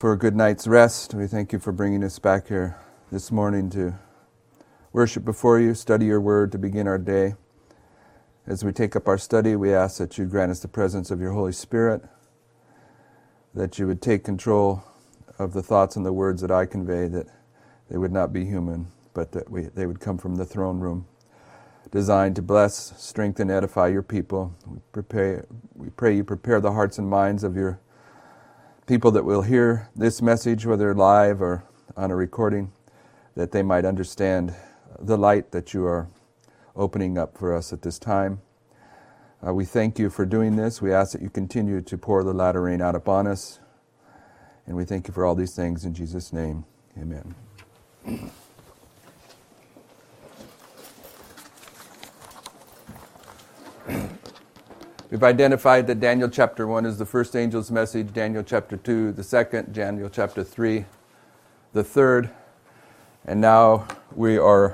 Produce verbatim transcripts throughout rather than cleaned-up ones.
For a good night's rest. We thank you for bringing us back here this morning to worship before you, study your word to begin our day. As we take up our study, we ask that you grant us the presence of your Holy Spirit, that you would take control of the thoughts and the words that I convey, that they would not be human, but that we, they would come from the throne room, designed to bless, strengthen, edify your people. We, prepare, we pray you prepare the hearts and minds of your people that will hear this message, whether live or on a recording, that they might understand the light that you are opening up for us at this time. Uh, we thank you for doing this. We ask that you continue to pour the latter rain out upon us. And we thank you for all these things in Jesus' name. Amen. We've identified that Daniel chapter one is the first angel's message, Daniel chapter two the second, Daniel chapter three the third, and now we are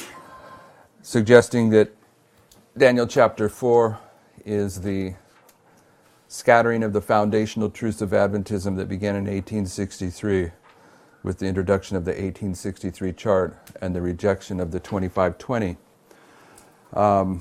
suggesting that Daniel chapter four is the scattering of the foundational truths of Adventism that began in eighteen sixty-three with the introduction of the eighteen sixty-three chart and the rejection of the twenty-five twenty. Um,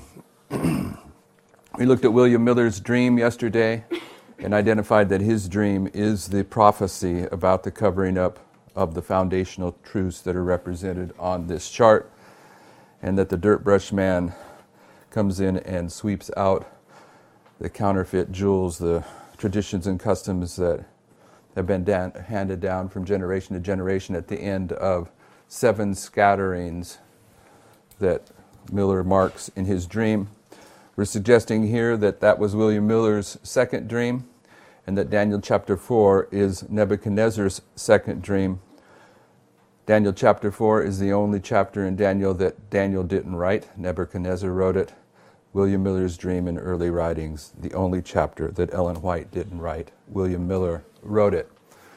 We looked at William Miller's dream yesterday and identified that his dream is the prophecy about the covering up of the foundational truths that are represented on this chart, and that the dirt brush man comes in and sweeps out the counterfeit jewels, the traditions and customs that have been dan- handed down from generation to generation at the end of seven scatterings that Miller marks in his dream. We're suggesting here that that was William Miller's second dream, and that Daniel chapter four is Nebuchadnezzar's second dream. Daniel chapter four is the only chapter in Daniel that Daniel didn't write. Nebuchadnezzar wrote it. William Miller's dream in early writings, the only chapter that Ellen White didn't write. William Miller wrote it.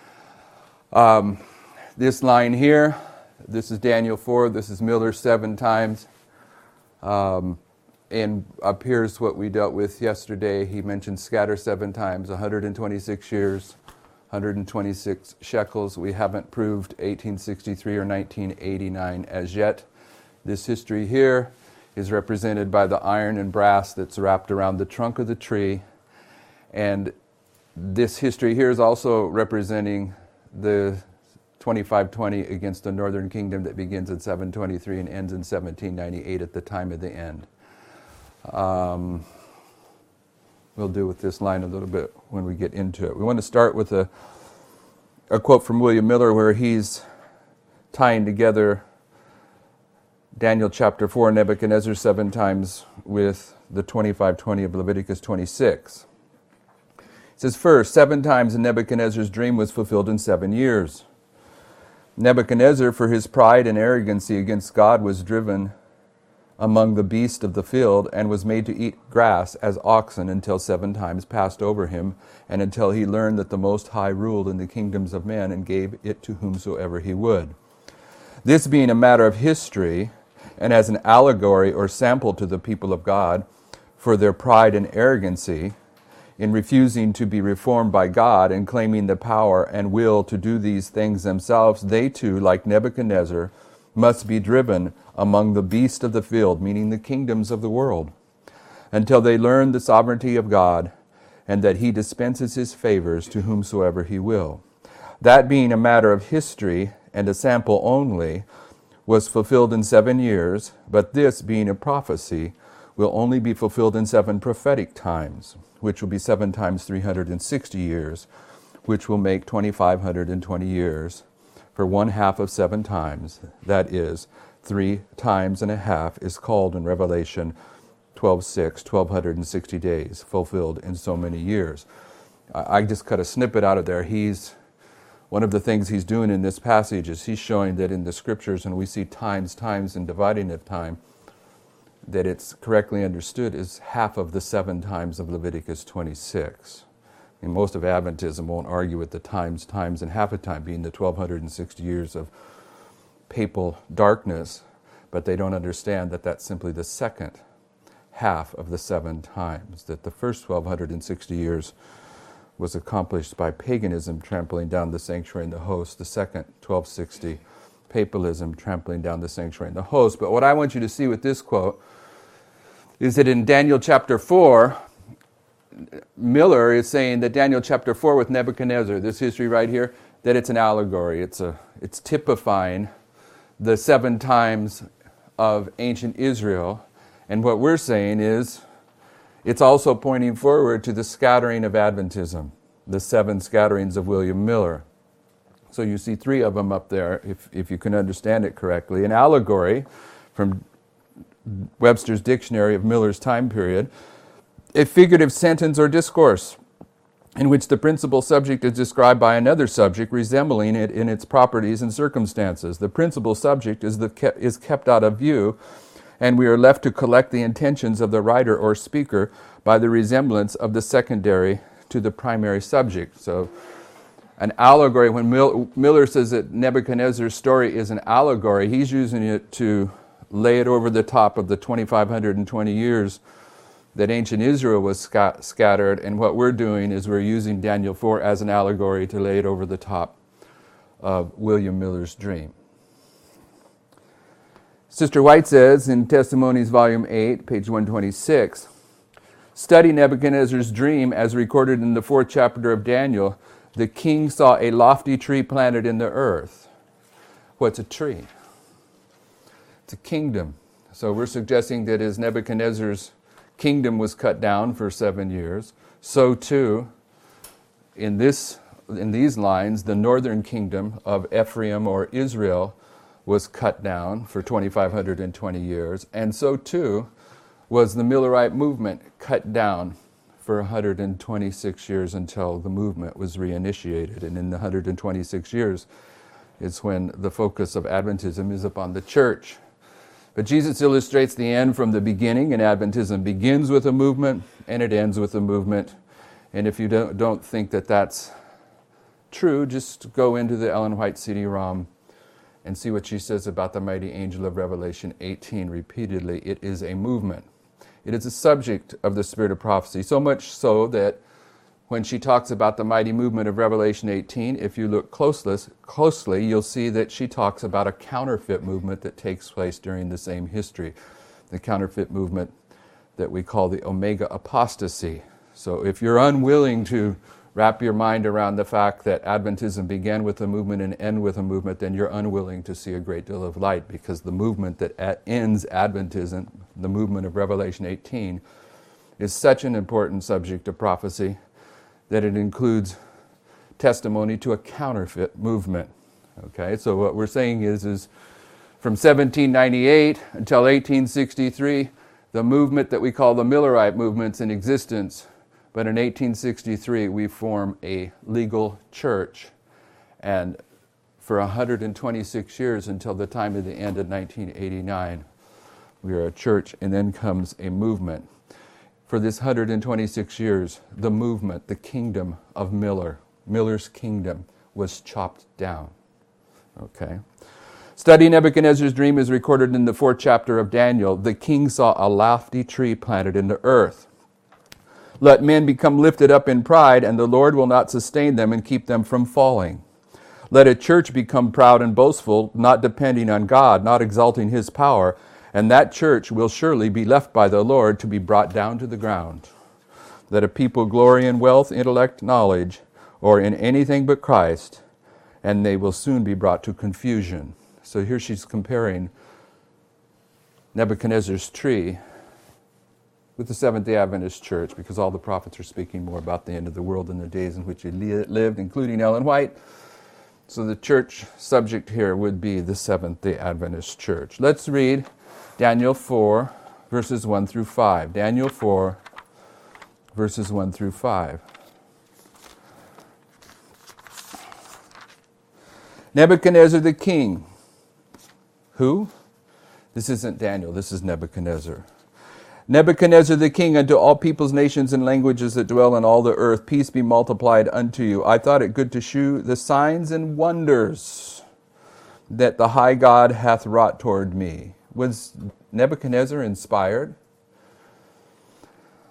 Um, this line here, this is Daniel four, this is Miller seven times. Um, And up here's what we dealt with yesterday. He mentioned scatter seven times, one hundred twenty-six years, one hundred twenty-six shekels. We haven't proved eighteen sixty-three or nineteen eighty-nine as yet. This history here is represented by the iron and brass that's wrapped around the trunk of the tree. And this history here is also representing the twenty-five twenty against the northern kingdom that begins at seven twenty-three and ends in seventeen ninety-eight at the time of the end. Um, we'll deal with this line a little bit when we get into it. We want to start with a, a quote from William Miller where he's tying together Daniel chapter four, Nebuchadnezzar seven times, with the twenty-five twenty of Leviticus twenty-six. It says, first, seven times in Nebuchadnezzar's dream was fulfilled in seven years. Nebuchadnezzar, for his pride and arrogancy against God, was driven among the beasts of the field, and was made to eat grass as oxen until seven times passed over him, and until he learned that the Most High ruled in the kingdoms of men and gave it to whomsoever he would. This being a matter of history, and as an allegory or sample to the people of God for their pride and arrogancy in refusing to be reformed by God and claiming the power and will to do these things themselves, they too, like Nebuchadnezzar, must be driven among the beasts of the field, meaning the kingdoms of the world, until they learn the sovereignty of God and that he dispenses his favors to whomsoever he will. That being a matter of history and a sample only, was fulfilled in seven years, but this being a prophecy will only be fulfilled in seven prophetic times, which will be seven times three hundred sixty years, which will make two thousand five hundred twenty years, for one half of seven times, that is, three times and a half is called in Revelation twelve six, twelve sixty days, fulfilled in so many years. I just cut a snippet out of there. He's, one of the things he's doing in this passage is he's showing that in the scriptures, and we see times, times, and dividing of time, that it's correctly understood is half of the seven times of Leviticus twenty-six. And most of Adventism won't argue with the times, times, and half a time being the twelve sixty years of papal darkness, but they don't understand that that's simply the second half of the seven times, that the first twelve sixty years was accomplished by paganism trampling down the sanctuary and the host. The second, twelve sixty, papalism trampling down the sanctuary and the host. But what I want you to see with this quote is that in Daniel chapter four, Miller is saying that Daniel chapter four with Nebuchadnezzar, this history right here, that it's an allegory. It's a it's typifying the seven times of ancient Israel. And what we're saying is it's also pointing forward to the scattering of Adventism, the seven scatterings of William Miller. So you see three of them up there, if, if you can understand it correctly. An allegory from Webster's Dictionary of Miller's time period, a figurative sentence or discourse in which the principal subject is described by another subject resembling it in its properties and circumstances. The principal subject is, the ke- is kept out of view, and we are left to collect the intentions of the writer or speaker by the resemblance of the secondary to the primary subject. So an allegory, when Mil- Miller says that Nebuchadnezzar's story is an allegory, he's using it to lay it over the top of the two thousand five hundred twenty years that ancient Israel was sc- scattered, and what we're doing is we're using Daniel four as an allegory to lay it over the top of William Miller's dream. Sister White says in Testimonies, Volume eight, page one twenty-six, study Nebuchadnezzar's dream as recorded in the fourth chapter of Daniel. The king saw a lofty tree planted in the earth. What's a tree? It's a kingdom. So we're suggesting that as Nebuchadnezzar's kingdom was cut down for seven years, so too, in this in these lines, the northern kingdom of Ephraim or Israel was cut down for two thousand five hundred twenty years, and so too was the Millerite movement cut down for one hundred twenty-six years until the movement was reinitiated. And in the one hundred twenty-six years is when the focus of Adventism is upon the church. But Jesus illustrates the end from the beginning, and Adventism begins with a movement and it ends with a movement. And if you don't, don't think that that's true, just go into the Ellen White C D-ROM and see what she says about the mighty angel of Revelation eighteen repeatedly. It is a movement. It is a subject of the spirit of prophecy, so much so that when she talks about the mighty movement of Revelation eighteen, if you look closely, closely, you'll see that she talks about a counterfeit movement that takes place during the same history, the counterfeit movement that we call the Omega apostasy. So if you're unwilling to wrap your mind around the fact that Adventism began with a movement and end with a movement, then you're unwilling to see a great deal of light, because the movement that at- ends Adventism, the movement of Revelation eighteen, is such an important subject of prophecy that it includes testimony to a counterfeit movement. Okay, so what we're saying is, is from seventeen ninety-eight until eighteen sixty-three, the movement that we call the Millerite movement's in existence. But in eighteen sixty-three, we form a legal church. And for one hundred twenty-six years, until the time of the end of nineteen eighty-nine, we are a church, and then comes a movement. For this one hundred twenty-six years, the movement, the kingdom of Miller, Miller's kingdom, was chopped down. Okay. Study Nebuchadnezzar's dream is recorded in the fourth chapter of Daniel. The king saw a lofty tree planted in the earth. Let men become lifted up in pride, and the Lord will not sustain them and keep them from falling. Let a church become proud and boastful, not depending on God, not exalting his power, and that church will surely be left by the Lord to be brought down to the ground. Let a people glory in wealth, intellect, knowledge, or in anything but Christ, and they will soon be brought to confusion. So here she's comparing Nebuchadnezzar's tree with the Seventh-day Adventist Church, because all the prophets are speaking more about the end of the world and the days in which he lived, including Ellen White. So the church subject here would be the Seventh-day Adventist Church. Let's read Daniel four, verses one through five. Daniel four, verses one through five. Nebuchadnezzar the king. Who? This isn't Daniel, this is Nebuchadnezzar. Nebuchadnezzar the king, unto all peoples, nations, and languages that dwell in all the earth, peace be multiplied unto you. I thought it good to shew the signs and wonders that the high God hath wrought toward me. Was Nebuchadnezzar inspired?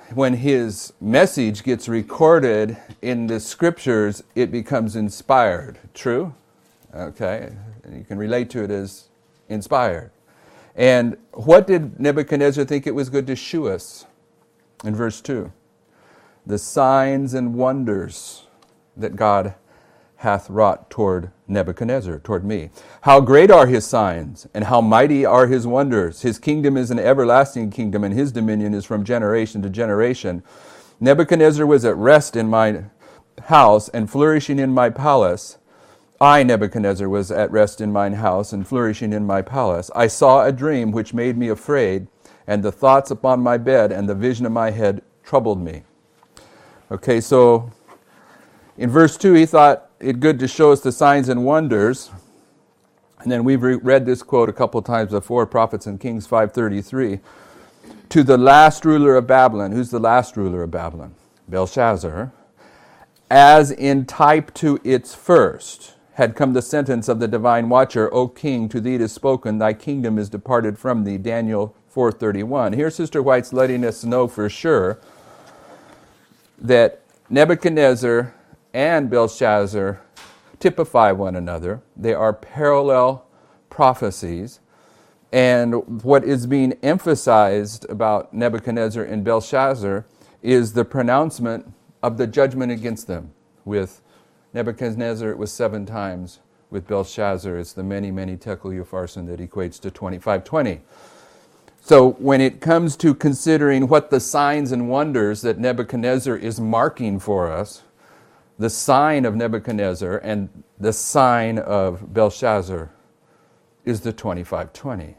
when his message gets recorded in the scriptures, it becomes inspired. True? Okay. You can relate to it as inspired. And what did Nebuchadnezzar think it was good to shew us? In verse two. The signs and wonders that God hath wrought toward Nebuchadnezzar, toward me. How great are his signs, and how mighty are his wonders. His kingdom is an everlasting kingdom, and his dominion is from generation to generation. Nebuchadnezzar was at rest in my house, and flourishing in my palace. I, Nebuchadnezzar, was at rest in mine house, and flourishing in my palace. I saw a dream which made me afraid, and the thoughts upon my bed and the vision of my head troubled me. Okay, so in verse two, he thought it good to show us the signs and wonders. And then we've re- read this quote a couple times before, Prophets and Kings five thirty-three. To the last ruler of Babylon. Who's the last ruler of Babylon? Belshazzar. As in type to its first, had come the sentence of the divine watcher, O king, to thee it is spoken, thy kingdom is departed from thee. Daniel four thirty-one. Here Sister White's letting us know for sure that Nebuchadnezzar and Belshazzar typify one another. They are parallel prophecies. And what is being emphasized about Nebuchadnezzar and Belshazzar is the pronouncement of the judgment against them. With Nebuchadnezzar, it was seven times. With Belshazzar, it's the many, many tekel upharsin that equates to twenty-five twenty. So when it comes to considering what the signs and wonders that Nebuchadnezzar is marking for us, the sign of Nebuchadnezzar and the sign of Belshazzar is the twenty-five twenty.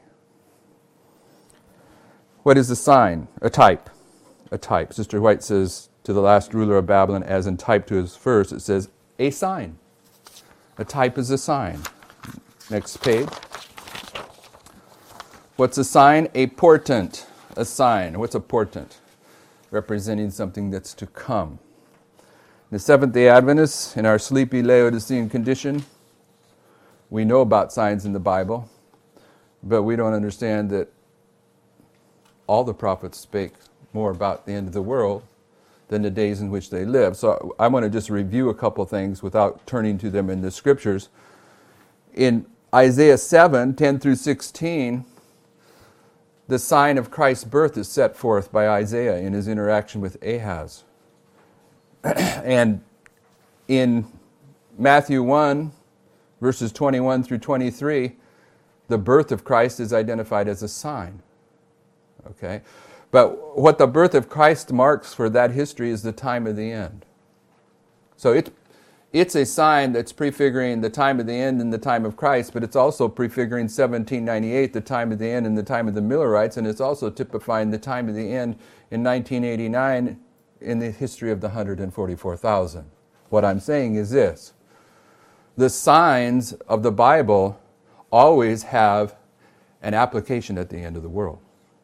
What is the sign? A type. A type. Sister White says to the last ruler of Babylon, as in type to his first, it says a sign. A type is a sign. Next page. What's a sign? A portent. A sign. What's a portent? Representing something that's to come. The Seventh-day Adventists, in our sleepy Laodicean condition, we know about signs in the Bible, but we don't understand that all the prophets spake more about the end of the world than the days in which they lived. So I want to just review a couple things without turning to them in the scriptures. In Isaiah seven, ten through sixteen, the sign of Christ's birth is set forth by Isaiah in his interaction with Ahaz. And in Matthew one, verses twenty-one through twenty-three, the birth of Christ is identified as a sign. Okay? But what the birth of Christ marks for that history is the time of the end. So it, it's a sign that's prefiguring the time of the end and the time of Christ, but it's also prefiguring seventeen ninety-eight, the time of the end and the time of the Millerites, and it's also typifying the time of the end in nineteen eighty-nine in the history of the one hundred forty-four thousand. What I'm saying is this. The signs of the Bible always have an application at the end of the world.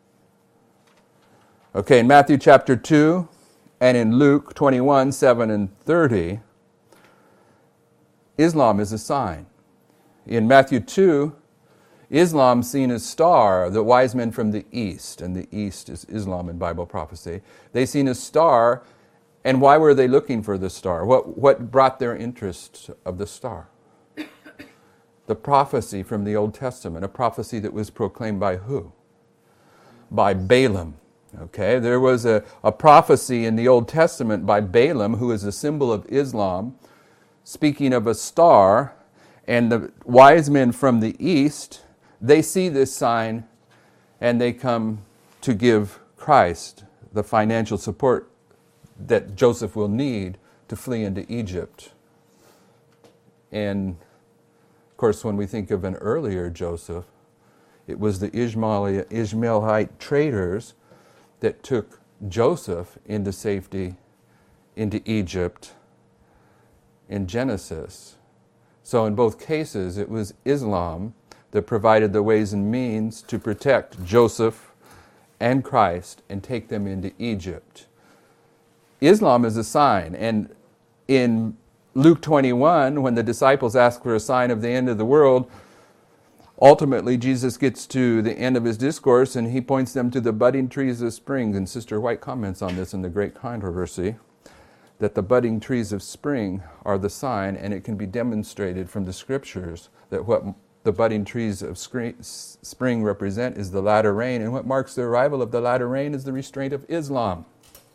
Okay, in Matthew chapter two and in Luke twenty-one, seven and thirty, Islam is a sign. In Matthew two, Islam seen a star, the wise men from the east, and the east is Islam in Bible prophecy. They seen a star, and why were they looking for the star? What, what brought their interest of the star? The prophecy from the Old Testament, a prophecy that was proclaimed by who? By Balaam. Okay, there was a, a prophecy in the Old Testament by Balaam, who is a symbol of Islam, speaking of a star, and the wise men from the east, they see this sign and they come to give Christ the financial support that Joseph will need to flee into Egypt. And of course, when we think of an earlier Joseph, it was the Ishmaeli- Ishmaelite traders that took Joseph into safety into Egypt in Genesis. So in both cases, it was Islam that provided the ways and means to protect Joseph and Christ and take them into Egypt. Islam is a sign, and in Luke twenty-one, when the disciples ask for a sign of the end of the world, Ultimately, Jesus gets to the end of his discourse and he points them to the budding trees of spring. And Sister White comments on this in The Great Controversy, that the budding trees of spring are the sign, and it can be demonstrated from the scriptures that what the budding trees of spring represent is the latter rain, and what marks the arrival of the latter rain is the restraint of Islam.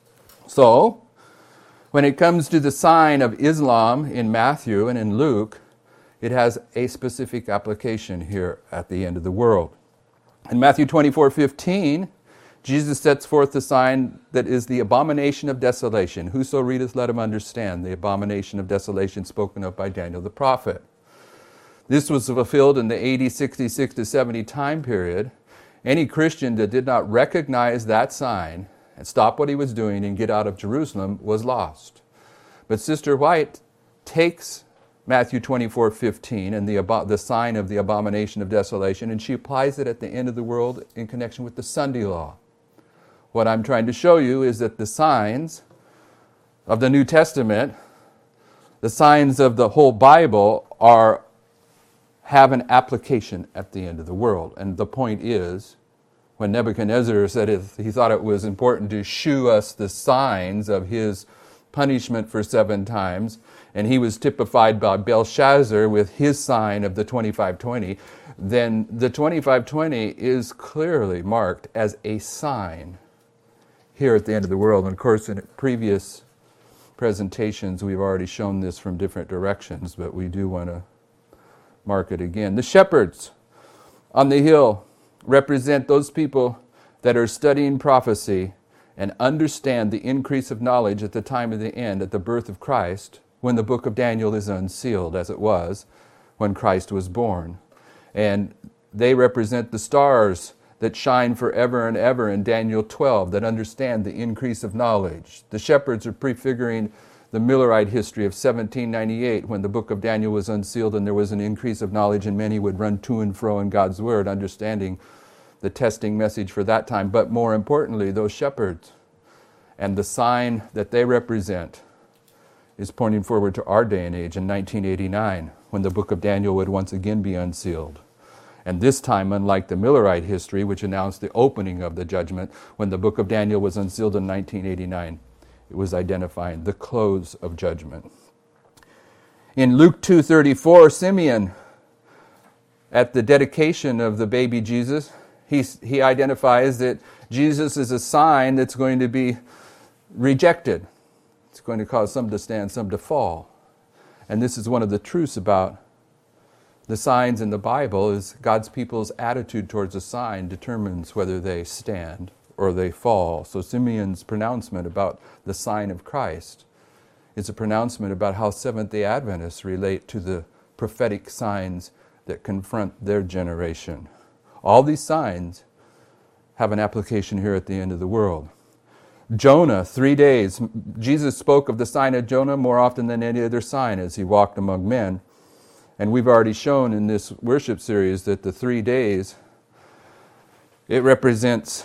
So, when it comes to the sign of Islam in Matthew and in Luke, it has a specific application here at the end of the world. In Matthew twenty-four fifteen, Jesus sets forth the sign that is the abomination of desolation. Whoso readeth, let him understand. The abomination of desolation spoken of by Daniel the prophet. This was fulfilled in the A D sixty-six to seventy time period. Any Christian that did not recognize that sign and stop what he was doing and get out of Jerusalem was lost. But Sister White takes Matthew twenty-four fifteen and the, the sign of the abomination of desolation, and she applies it at the end of the world in connection with the Sunday law. What I'm trying to show you is that the signs of the New Testament, the signs of the whole Bible, are have an application at the end of the world. And the point is, when Nebuchadnezzar said it, he thought it was important to shew us the signs of his punishment for seven times, and he was typified by Belshazzar with his sign of the twenty-five twenty, then the twenty-five twenty is clearly marked as a sign here at the end of the world. And of course, in previous presentations, we've already shown this from different directions, but we do want to mark it again. The shepherds on the hill represent those people that are studying prophecy and understand the increase of knowledge at the time of the end, at the birth of Christ, when the book of Daniel is unsealed, as it was when Christ was born. And they represent the stars that shine forever and ever in Daniel twelve, that understand the increase of knowledge. The shepherds are prefiguring the Millerite history of seventeen ninety-eight, when the book of Daniel was unsealed and there was an increase of knowledge and many would run to and fro in God's word, understanding the testing message for that time. But more importantly, those shepherds and the sign that they represent is pointing forward to our day and age in nineteen eighty-nine, when the book of Daniel would once again be unsealed. And this time, unlike the Millerite history, which announced the opening of the judgment, when the book of Daniel was unsealed in nineteen eighty-nine, it was identifying the close of judgment. In Luke two thirty-four, Simeon, at the dedication of the baby Jesus, he, he identifies that Jesus is a sign that's going to be rejected. It's going to cause some to stand, some to fall. And this is one of the truths about the signs in the Bible, is God's people's attitude towards a sign determines whether they stand or they fall. So Simeon's pronouncement about the sign of Christ is a pronouncement about how Seventh-day Adventists relate to the prophetic signs that confront their generation. All these signs have an application here at the end of the world. Jonah, three days. Jesus spoke of the sign of Jonah more often than any other sign as he walked among men. And we've already shown in this worship series that the three days, it represents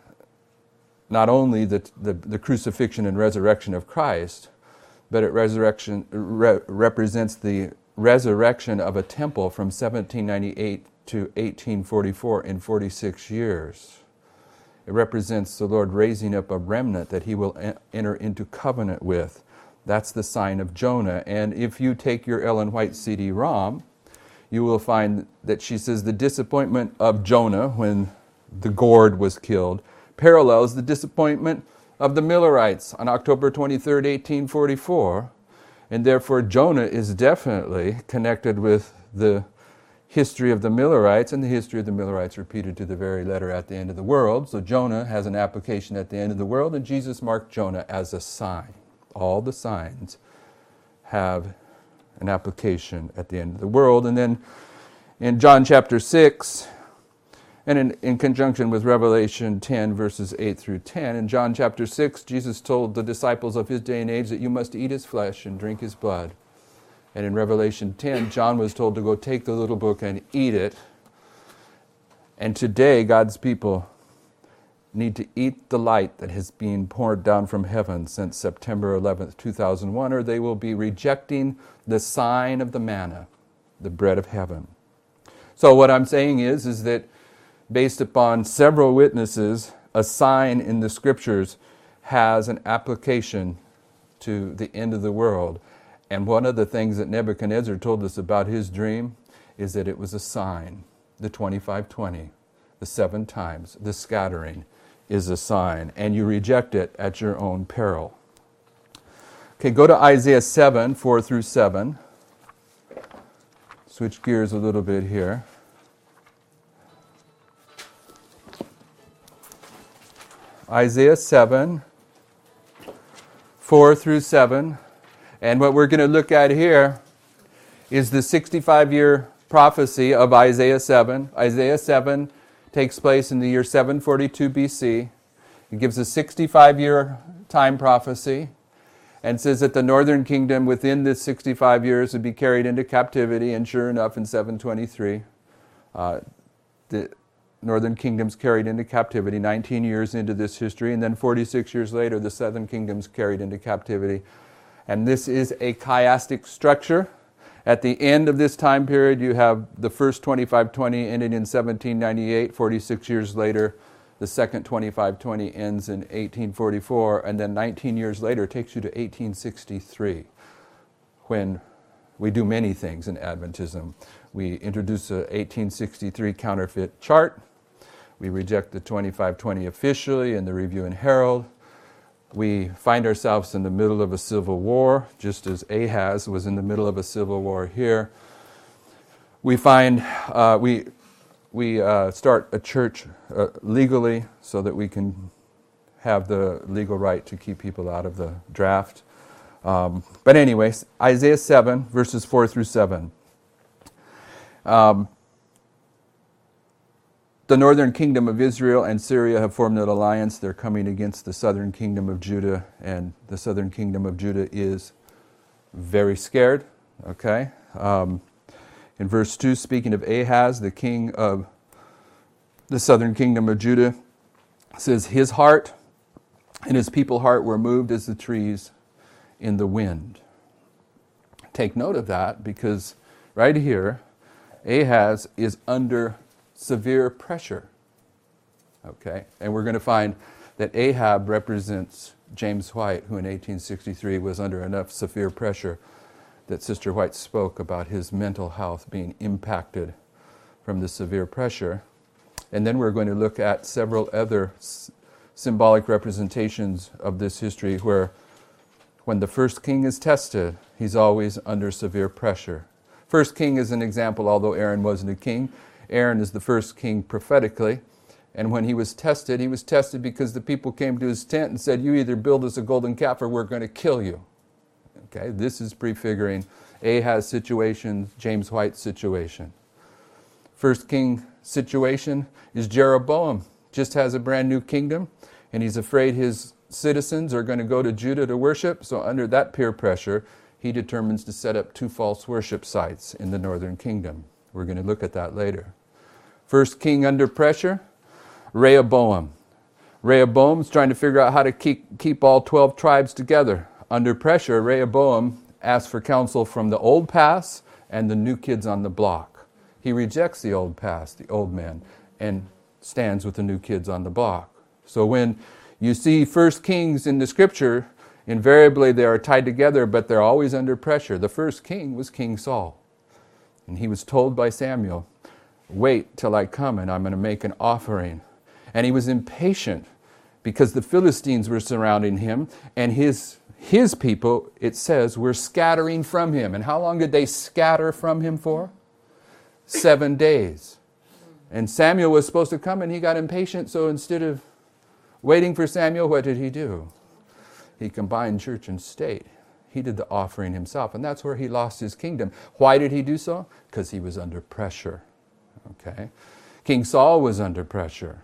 not only the, the, the crucifixion and resurrection of Christ, but it resurrection re, represents the resurrection of a temple from seventeen ninety-eight to eighteen forty-four in forty-six years. It represents the Lord raising up a remnant that he will en- enter into covenant with. That's the sign of Jonah. And if you take your Ellen White C D ROM, you will find that she says the disappointment of Jonah when the gourd was killed parallels the disappointment of the Millerites on October twenty-third, eighteen forty-four. And therefore Jonah is definitely connected with the history of the Millerites, and the history of the Millerites repeated to the very letter at the end of the world. So Jonah has an application at the end of the world, and Jesus marked Jonah as a sign. All the signs have an application at the end of the world. And then in John chapter six, and in, in conjunction with Revelation ten, verses eight through ten, in John chapter six, Jesus told the disciples of his day and age that you must eat his flesh and drink his blood. And in Revelation ten, John was told to go take the little book and eat it. And today, God's people need to eat the light that has been poured down from heaven since September eleventh, two thousand one, or they will be rejecting the sign of the manna, the bread of heaven. So what I'm saying is, is that based upon several witnesses, a sign in the scriptures has an application to the end of the world. And one of the things that Nebuchadnezzar told us about his dream is that it was a sign. The twenty-five twenty, the seven times, the scattering is a sign. And you reject it at your own peril. Okay, go to Isaiah seven, four through seven. Switch gears a little bit here. Isaiah seven, four through seven. And what we're going to look at here is the sixty-five-year prophecy of Isaiah seven. Isaiah seven takes place in the year seven forty-two B C. It gives a sixty-five-year time prophecy and says that the northern kingdom within this sixty-five years would be carried into captivity. And sure enough, in seven twenty-three, uh, the northern kingdom's carried into captivity, nineteen years into this history. And then forty-six years later, the southern kingdom's carried into captivity. And this is a chiastic structure. At the end of this time period, you have the first twenty-five twenty ended in seventeen ninety-eight. forty-six years later, the second twenty-five twenty ends in eighteen forty-four. And then nineteen years later takes you to eighteen sixty-three, when we do many things in Adventism. We introduce a eighteen sixty-three counterfeit chart. We reject the twenty-five twenty officially in the Review and Herald. We find ourselves in the middle of a civil war, just as Ahaz was in the middle of a civil war here. We find uh, we we uh, start a church uh, legally so that we can have the legal right to keep people out of the draft. Um, but anyways, Isaiah seven, verses four through seven. Um, The northern kingdom of Israel and Syria have formed an alliance. They're coming against the southern kingdom of Judah, and the southern kingdom of Judah is very scared. Okay? Um, in verse two, speaking of Ahaz, the king of the southern kingdom of Judah, says, his heart and his people's heart were moved as the trees in the wind. Take note of that, because right here, Ahaz is under severe pressure. Okay? And we're going to find that Ahab represents James White, who in eighteen sixty-three was under enough severe pressure that Sister White spoke about his mental health being impacted from the severe pressure. And then we're going to look at several other s- symbolic representations of this history where when the first king is tested, he's always under severe pressure. First king is an example, although Aaron wasn't a king. Aaron is the first king prophetically, and when he was tested, he was tested because the people came to his tent and said, you either build us a golden calf or we're going to kill you. Okay, this is prefiguring Ahaz's situation, James White's situation. First king situation is Jeroboam, just has a brand new kingdom, and he's afraid his citizens are going to go to Judah to worship, so under that peer pressure, he determines to set up two false worship sites in the northern kingdom. We're going to look at that later. First king under pressure, Rehoboam. Rehoboam's trying to figure out how to keep, keep all twelve tribes together. Under pressure, Rehoboam asks for counsel from the old paths and the new kids on the block. He rejects the old paths, the old men, and stands with the new kids on the block. So when you see first kings in the scripture, invariably they are tied together, but they're always under pressure. The first king was King Saul. And he was told by Samuel, wait till I come and I'm going to make an offering. And he was impatient because the Philistines were surrounding him, and his his people, it says, were scattering from him. And how long did they scatter from him for? Seven days. And Samuel was supposed to come, and he got impatient, so instead of waiting for Samuel, what did he do? He combined church and state. He did the offering himself, and that's where he lost his kingdom. Why did he do so? Because he was under pressure. Okay? King Saul was under pressure.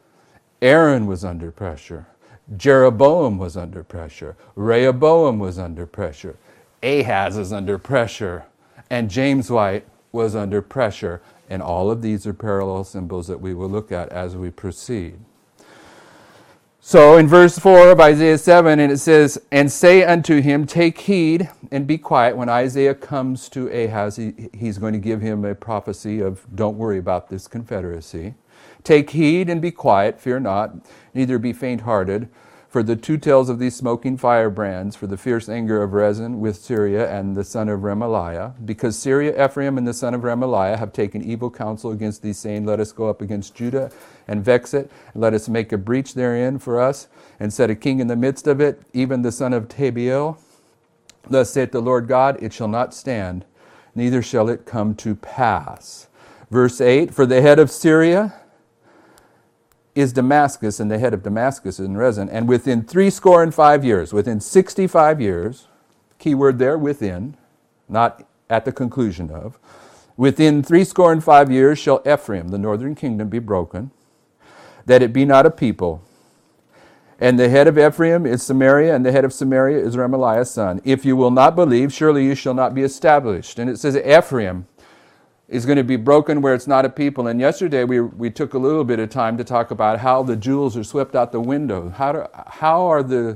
Aaron was under pressure. Jeroboam was under pressure. Rehoboam was under pressure. Ahaz is under pressure. And James White was under pressure. And all of these are parallel symbols that we will look at as we proceed. So in verse four of Isaiah seven, and it says, "And say unto him, take heed and be quiet." When Isaiah comes to Ahaz, he, he's going to give him a prophecy of, don't worry about this confederacy. "Take heed and be quiet, fear not, neither be faint-hearted. For the two tails of these smoking firebrands, for the fierce anger of Rezin with Syria and the son of Remaliah, because Syria, Ephraim, and the son of Remaliah have taken evil counsel against thee, saying, Let us go up against Judah and vex it, and let us make a breach therein for us, and set a king in the midst of it, even the son of Tabiel. Thus saith the Lord God, it shall not stand, neither shall it come to pass." Verse eight, "For the head of Syria is Damascus, and the head of Damascus is in Rezin, and within three score and five years," within sixty-five years, key word there, within, not at the conclusion of, "within three score and five years shall Ephraim, the northern kingdom, be broken, that it be not a people. And the head of Ephraim is Samaria, and the head of Samaria is Remaliah's son. If you will not believe, surely you shall not be established." And it says Ephraim is going to be broken where it's not a people. And yesterday we we took a little bit of time to talk about how the jewels are swept out the window. How do, how are the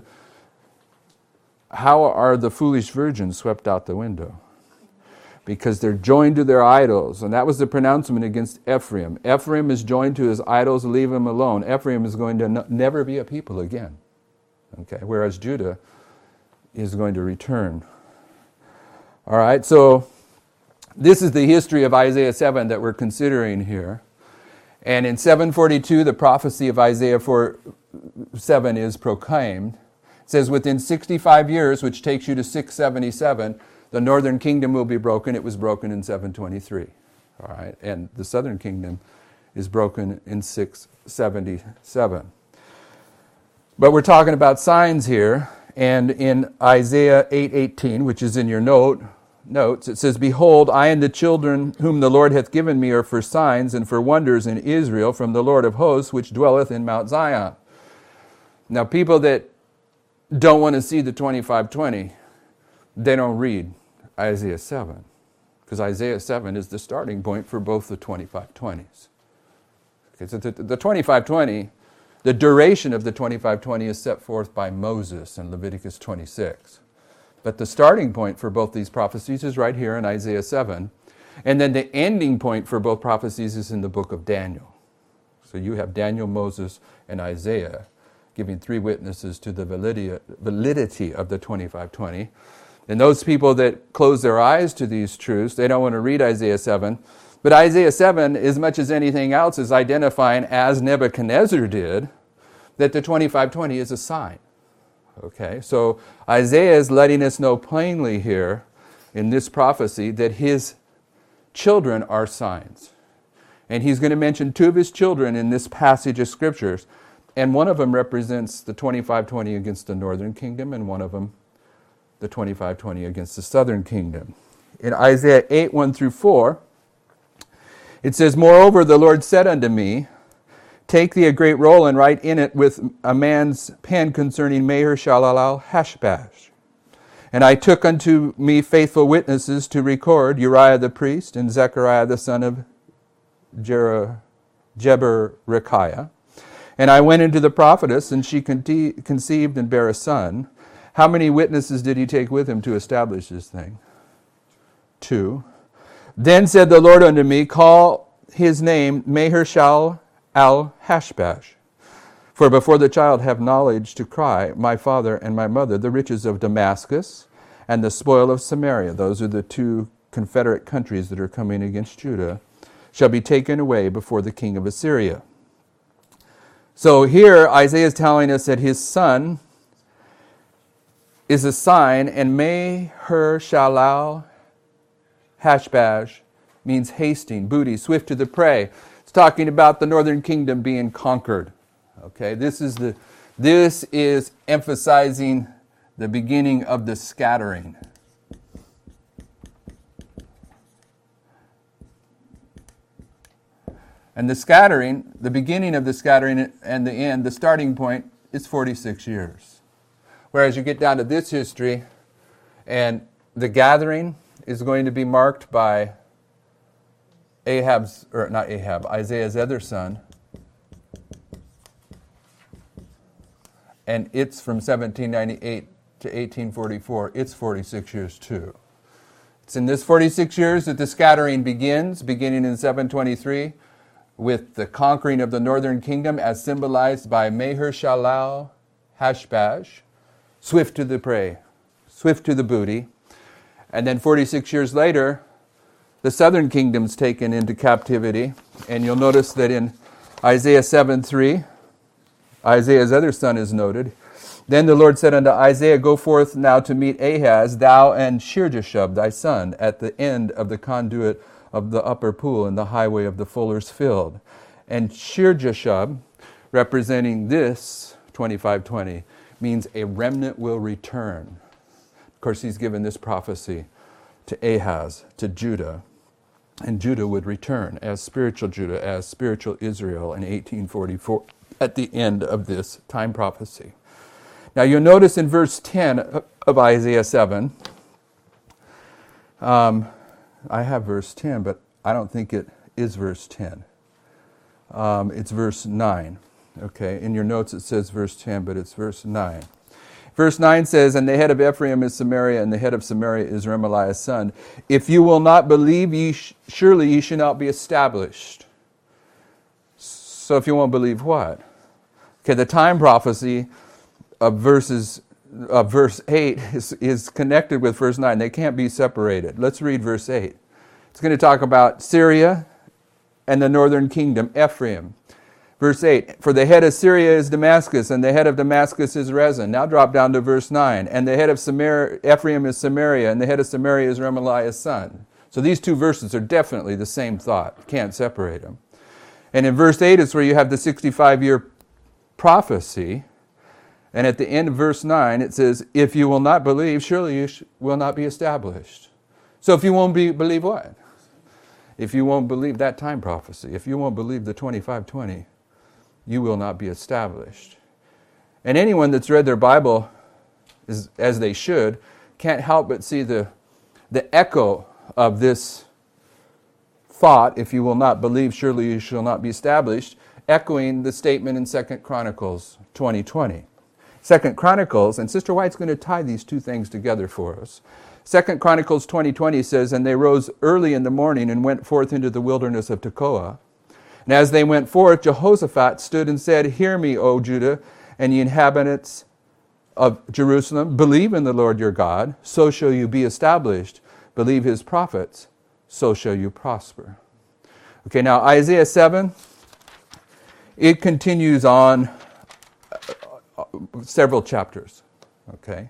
how are the foolish virgins swept out the window? Because they're joined to their idols. And that was the pronouncement against Ephraim. Ephraim is joined to his idols, leave him alone. Ephraim is going to no, never be a people again. Okay, whereas Judah is going to return. All right, so this is the history of Isaiah seven that we're considering here. And in seven forty-two, the prophecy of Isaiah four seven is proclaimed. It says, "Within sixty-five years, which takes you to six seventy-seven, the northern kingdom will be broken." It was broken in seven twenty-three. All right, and the southern kingdom is broken in six seventy-seven. But we're talking about signs here, and in Isaiah eight eighteen, which is in your note, notes, it says, "Behold, I and the children whom the Lord hath given me are for signs and for wonders in Israel from the Lord of hosts, which dwelleth in Mount Zion." Now, people that don't want to see the twenty-five twenty, they don't read Isaiah seven, because Isaiah seven is the starting point for both the twenty-five twenties. Okay, so the, the twenty-five twenty, the duration of the twenty-five twenty is set forth by Moses in Leviticus twenty-six. But the starting point for both these prophecies is right here in Isaiah seven. And then the ending point for both prophecies is in the book of Daniel. So you have Daniel, Moses, and Isaiah giving three witnesses to the validity, validity of the twenty-five twenty. And those people that close their eyes to these truths, they don't want to read Isaiah seven. But Isaiah seven, as much as anything else, is identifying, as Nebuchadnezzar did, that the twenty-five twenty is a sign. Okay, so Isaiah is letting us know plainly here in this prophecy that his children are signs. And he's going to mention two of his children in this passage of scriptures. And one of them represents the twenty-five twenty against the northern kingdom, and one of them the twenty-five twenty against the southern kingdom. In Isaiah eight, one through four, it says, "Moreover, the Lord said unto me, Take thee a great roll and write in it with a man's pen concerning Maher-shalal-hash-baz. And I took unto me faithful witnesses to record Uriah the priest and Zechariah the son of Jer- Jeberechiah. And I went into the prophetess, and she conce- conceived and bare a son." How many witnesses did he take with him to establish this thing? Two. "Then said the Lord unto me, Call his name Maher-shalal-hash-baz. For before the child have knowledge to cry, my father and my mother, the riches of Damascus and the spoil of Samaria," those are the two confederate countries that are coming against Judah, "shall be taken away before the king of Assyria." So here Isaiah is telling us that his son is a sign, and Maher-shalal-hash-baz means hasting, booty, swift to the prey. It's talking about the northern kingdom being conquered. Okay, this is the this is emphasizing the beginning of the scattering. And the scattering, the beginning of the scattering and the end, the starting point is forty-six years. Whereas you get down to this history, and the gathering is going to be marked by Ahab's, or not Ahab, Isaiah's other son, and it's from seventeen ninety-eight to eighteen forty-four. It's forty-six years too. It's in this forty-six years that the scattering begins, beginning in seven twenty-three, with the conquering of the northern kingdom as symbolized by Maher-shalal Hashbaz, swift to the prey, swift to the booty. And then forty-six years later, the southern kingdom's taken into captivity. And you'll notice that in Isaiah seven three, Isaiah's other son is noted. Then the Lord said unto Isaiah, Go forth now to meet Ahaz, thou and Shear-jashub thy son, at the end of the conduit of the upper pool in the highway of the fuller's field. And Shear-jashub, representing this twenty-five twenty, means a remnant will return. Of course, he's given this prophecy to Ahaz, to Judah, and Judah would return as spiritual Judah, as spiritual Israel in eighteen forty-four at the end of this time prophecy. Now you'll notice in verse ten of Isaiah seven, um, I have verse ten, but I don't think it is verse ten. Um, it's verse nine. Okay, in your notes it says verse ten, but it's verse nine. Verse nine says, And the head of Ephraim is Samaria, and the head of Samaria is Remaliah's son. If you will not believe, ye sh- surely ye shall not be established. So if you won't believe what? Okay, the time prophecy of verses of verse eight is, is connected with verse nine. They can't be separated. Let's read verse eight. It's going to talk about Syria and the northern kingdom, Ephraim. Verse eight, For the head of Syria is Damascus, and the head of Damascus is Rezin. Now drop down to verse nine. And the head of Samaria, Ephraim is Samaria, and the head of Samaria is Remaliah's son. So these two verses are definitely the same thought. Can't separate them. And in verse eight is where you have the sixty-five-year prophecy. And at the end of verse nine, it says, If you will not believe, surely you sh- will not be established. So if you won't be, believe what? If you won't believe that time prophecy, if you won't believe the twenty-five twenty, you will not be established. And anyone that's read their Bible, is, as they should, can't help but see the, the echo of this thought, if you will not believe, surely you shall not be established, echoing the statement in Second Chronicles twenty twenty. Second Chronicles, and Sister White's going to tie these two things together for us. Second Chronicles twenty twenty says, And they rose early in the morning and went forth into the wilderness of Tekoa. And as they went forth, Jehoshaphat stood and said, Hear me, O Judah, and ye inhabitants of Jerusalem. Believe in the Lord your God, so shall you be established. Believe his prophets, so shall you prosper. Okay, now Isaiah seven, it continues on several chapters. Okay.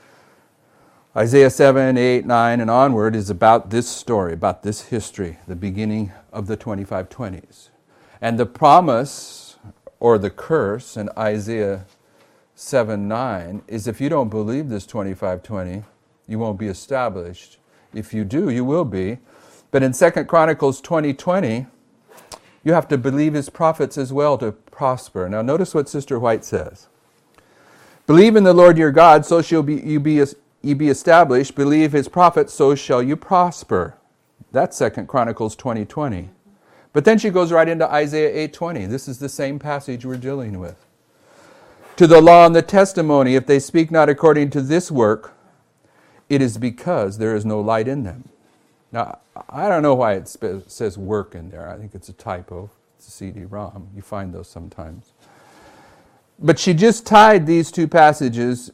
Isaiah seven, eight, nine, and onward is about this story, about this history, the beginning of the twenty-five twenties. And the promise, or the curse, in Isaiah seven, nine, is if you don't believe this twenty-five twenty, you won't be established. If you do, you will be. But in Second Chronicles twenty twenty, you have to believe his prophets as well to prosper. Now notice what Sister White says. Believe in the Lord your God, so shall be, you, be, you be established. Believe his prophets, so shall you prosper. That's Second Chronicles twenty twenty. But then she goes right into Isaiah eight twenty. This is the same passage we're dealing with. To the law and the testimony, if they speak not according to this work, it is because there is no light in them. Now, I don't know why it sp- says work in there. I think it's a typo. It's a C D ROM. You find those sometimes. But she just tied these two passages,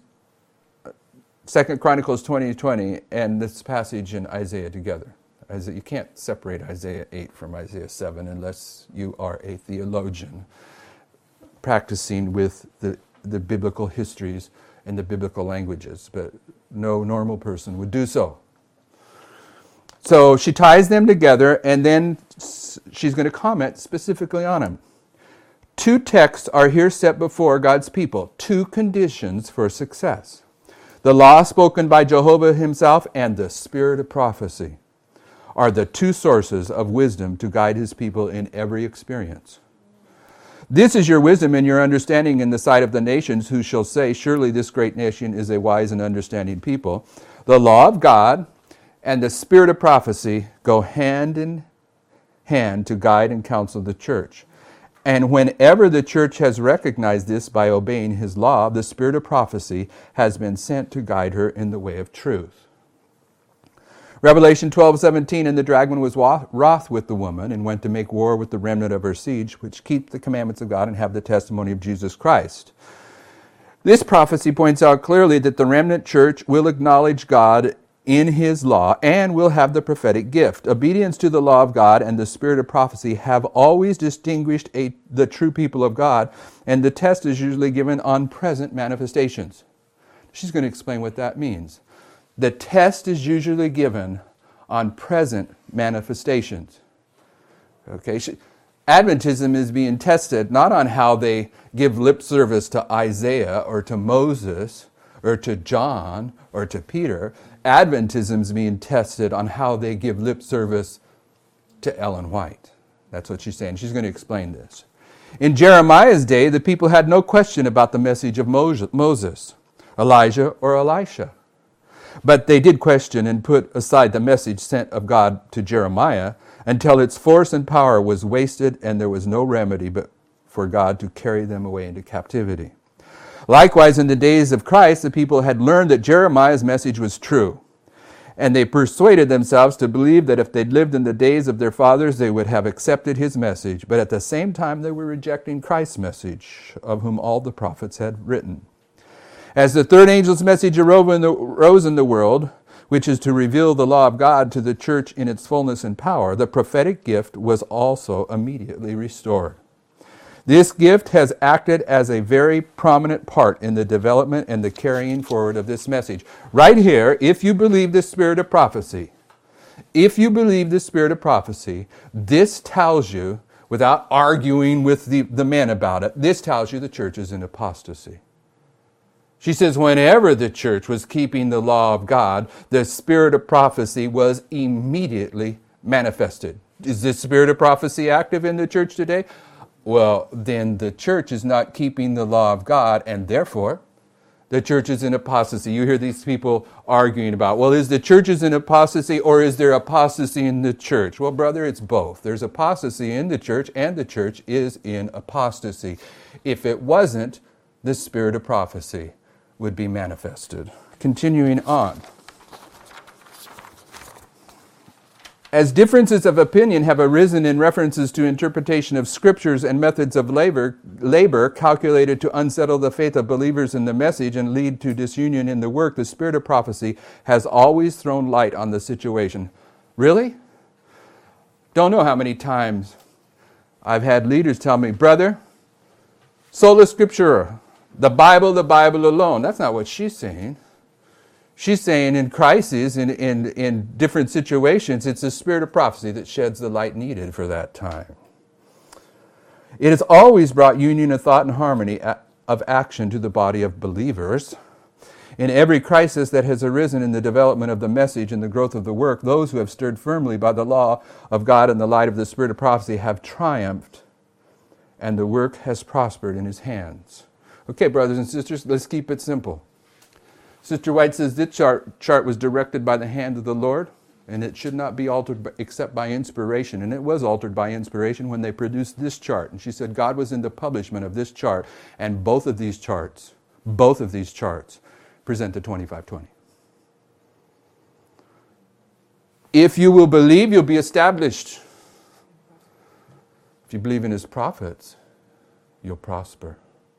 Second Chronicles twenty twenty and this passage in Isaiah together. Isaiah, you can't separate Isaiah eight from Isaiah seven unless you are a theologian practicing with the, the biblical histories and the biblical languages. But no normal person would do so. So she ties them together, and then she's going to comment specifically on them. Two texts are here set before God's people, two conditions for success. The law spoken by Jehovah himself and the spirit of prophecy are the two sources of wisdom to guide his people in every experience. This is your wisdom and your understanding in the sight of the nations, who shall say, Surely this great nation is a wise and understanding people. The law of God and the spirit of prophecy go hand in hand to guide and counsel the church. And whenever the church has recognized this by obeying his law, the spirit of prophecy has been sent to guide her in the way of truth. Revelation twelve seventeen, and the dragon was wroth with the woman and went to make war with the remnant of her seed, which keep the commandments of God and have the testimony of Jesus Christ. This prophecy points out clearly that the remnant church will acknowledge God in his law and will have the prophetic gift. Obedience to the law of God and the spirit of prophecy have always distinguished a, the true people of God, and the test is usually given on present manifestations. She's going to explain what that means. The test is usually given on present manifestations. Okay, she, Adventism is being tested not on how they give lip service to Isaiah or to Moses or to John or to Peter. Adventism is being tested on how they give lip service to Ellen White. That's what she's saying. She's going to explain this. In Jeremiah's day, the people had no question about the message of Moses, Elijah, or Elisha. But they did question and put aside the message sent of God to Jeremiah until its force and power was wasted and there was no remedy but for God to carry them away into captivity. Likewise, in the days of Christ, the people had learned that Jeremiah's message was true. And they persuaded themselves to believe that if they'd lived in the days of their fathers, they would have accepted his message. But at the same time, they were rejecting Christ's message, of whom all the prophets had written. As the third angel's message arose in the world, which is to reveal the law of God to the church in its fullness and power, the prophetic gift was also immediately restored. This gift has acted as a very prominent part in the development and the carrying forward of this message. Right here, if you believe the spirit of prophecy, if you believe the spirit of prophecy, this tells you, without arguing with the, the men about it, this tells you the church is in apostasy. She says whenever the church was keeping the law of God, the spirit of prophecy was immediately manifested. Is the spirit of prophecy active in the church today? Well, then the church is not keeping the law of God, and therefore the church is in apostasy. You hear these people arguing about, well, is the church is in apostasy or is there apostasy in the church? Well, brother, it's both. There's apostasy in the church and the church is in apostasy. If it wasn't, the spirit of prophecy would be manifested. Continuing on. As differences of opinion have arisen in references to interpretation of scriptures and methods of labor, labor calculated to unsettle the faith of believers in the message and lead to disunion in the work, the spirit of prophecy has always thrown light on the situation. Really? Don't know how many times I've had leaders tell me, brother, sola scriptura, the Bible, the Bible alone. That's not what she's saying. She's saying in crises, in, in, in different situations, it's the spirit of prophecy that sheds the light needed for that time. It has always brought union of thought and harmony of action to the body of believers. In every crisis that has arisen in the development of the message and the growth of the work, those who have stood firmly by the law of God and the light of the spirit of prophecy have triumphed, and the work has prospered in his hands. Okay, brothers and sisters, let's keep it simple. Sister White says this chart, chart was directed by the hand of the Lord, and it should not be altered by, except by inspiration. And it was altered by inspiration when they produced this chart. And she said God was in the publishment of this chart, and both of these charts, both of these charts present the twenty-five twenty. If you will believe, you'll be established. If you believe in his prophets, you'll prosper.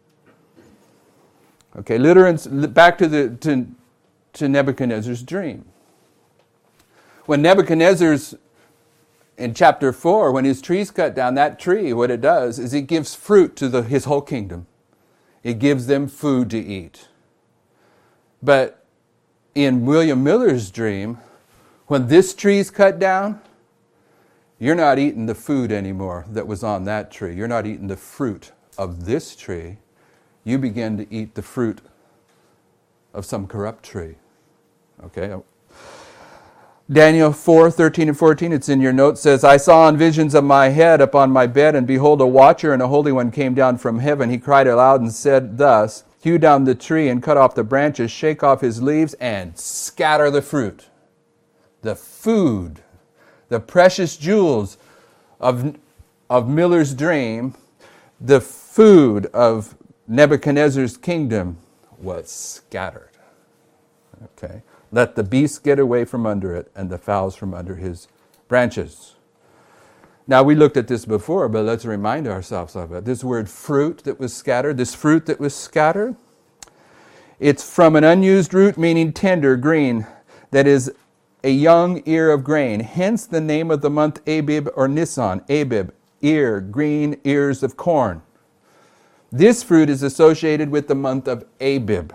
Okay, literance, back to the to, to Nebuchadnezzar's dream. When Nebuchadnezzar's, in chapter four, when his tree's cut down, that tree, what it does is it gives fruit to the, his whole kingdom. It gives them food to eat. But in William Miller's dream, when this tree's cut down, you're not eating the food anymore that was on that tree. You're not eating the fruit of this tree. You begin to eat the fruit of some corrupt tree. Okay? Daniel four, thirteen and fourteen, it's in your notes, says, I saw in visions of my head upon my bed, and behold, a watcher and a holy one came down from heaven. He cried aloud and said thus, hew down the tree and cut off the branches, shake off his leaves, and scatter the fruit. The food, the precious jewels of, of Miller's dream, the food of Nebuchadnezzar's kingdom was scattered. Okay. Let the beasts get away from under it, and the fowls from under his branches. Now, we looked at this before, but let's remind ourselves of it. This word fruit that was scattered, this fruit that was scattered, it's from an unused root meaning tender, green, that is a young ear of grain. Hence the name of the month Abib or Nisan. Abib, ear, green ears of corn. This fruit is associated with the month of Abib.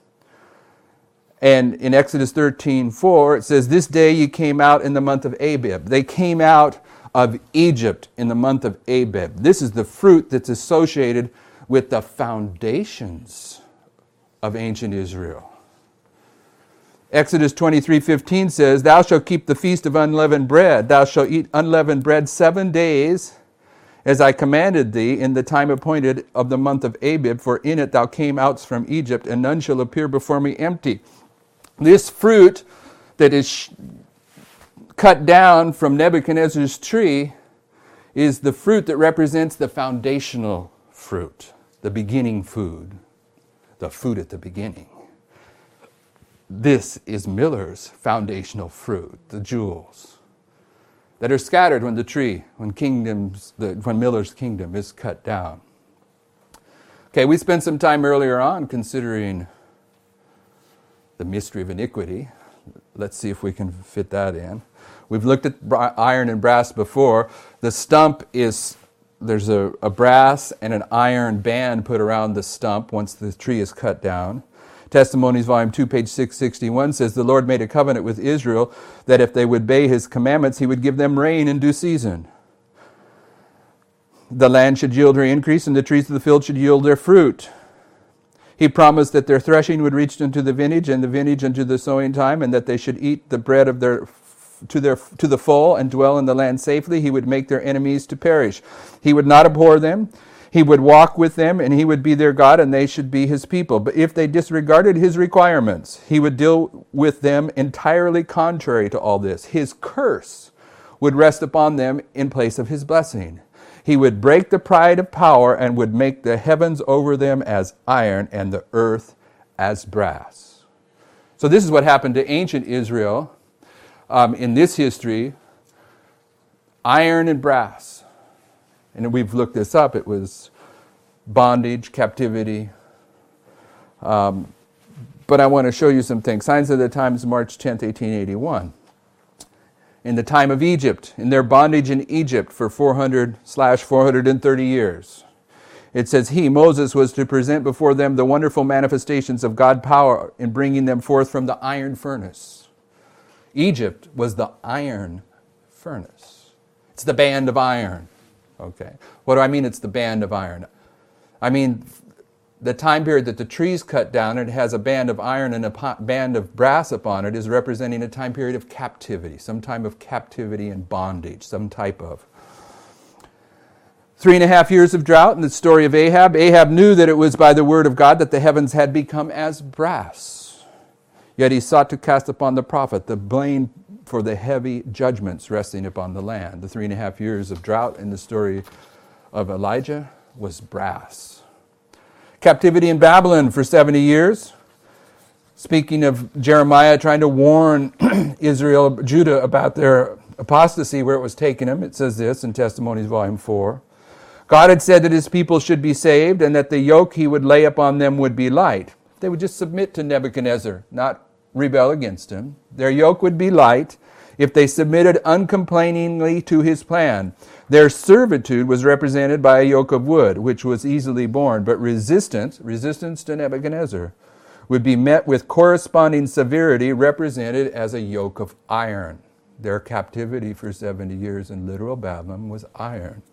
And in Exodus thirteen four, it says, this day you came out in the month of Abib. They came out of Egypt in the month of Abib. This is the fruit that's associated with the foundations of ancient Israel. Exodus twenty-three fifteen says, thou shalt keep the feast of unleavened bread. Thou shalt eat unleavened bread seven days, as I commanded thee, in the time appointed of the month of Abib, for in it thou came out from Egypt, and none shall appear before me empty. This fruit that is sh- cut down from Nebuchadnezzar's tree is the fruit that represents the foundational fruit, the beginning food, the food at the beginning. This is Miller's foundational fruit, the jewels that are scattered when the tree, when kingdoms, the, when Miller's kingdom is cut down. Okay, we spent some time earlier on considering the mystery of iniquity. Let's see if we can fit that in. We've looked at iron and brass before. The stump is, there's a, a brass and an iron band put around the stump once the tree is cut down. Testimonies, volume two, page six sixty-one says, the Lord made a covenant with Israel that if they would obey his commandments, he would give them rain in due season. The land should yield her increase, and the trees of the field should yield their fruit. He promised that their threshing would reach unto the vintage, and the vintage unto the sowing time, and that they should eat the bread of their to their to the full and dwell in the land safely. He would make their enemies to perish. He would not abhor them. He would walk with them, and he would be their God, and they should be his people. But if they disregarded his requirements, he would deal with them entirely contrary to all this. His curse would rest upon them in place of his blessing. He would break the pride of power and would make the heavens over them as iron and the earth as brass. So this is what happened to ancient Israel um, in this history. Iron and brass. And we've looked this up. It was bondage, captivity. Um, but I want to show you some things. Signs of the Times, March tenth, eighteen eighty-one. In the time of Egypt, in their bondage in Egypt for four hundred slash four hundred thirty years. It says, he, Moses, was to present before them the wonderful manifestations of God's power in bringing them forth from the iron furnace. Egypt was the iron furnace. It's the band of iron. Okay. What do I mean it's the band of iron? I mean the time period that the tree's cut down and it has a band of iron and a band of brass upon it is representing a time period of captivity, some time of captivity and bondage, some type of. Three and a half years of drought in the story of Ahab. Ahab knew that it was by the word of God that the heavens had become as brass. Yet he sought to cast upon the prophet the blame for the heavy judgments resting upon the land. The three and a half years of drought in the story of Elijah was brass. Captivity in Babylon for seventy years. Speaking of Jeremiah trying to warn Israel, Judah about their apostasy where it was taking them, it says this in Testimonies volume four. God had said that his people should be saved and that the yoke he would lay upon them would be light. They would just submit to Nebuchadnezzar, not rebel against him. Their yoke would be light if they submitted uncomplainingly to his plan. Their servitude was represented by a yoke of wood, which was easily borne, but resistance, resistance to Nebuchadnezzar, would be met with corresponding severity, represented as a yoke of iron. Their captivity for seventy years in literal Babylon was iron.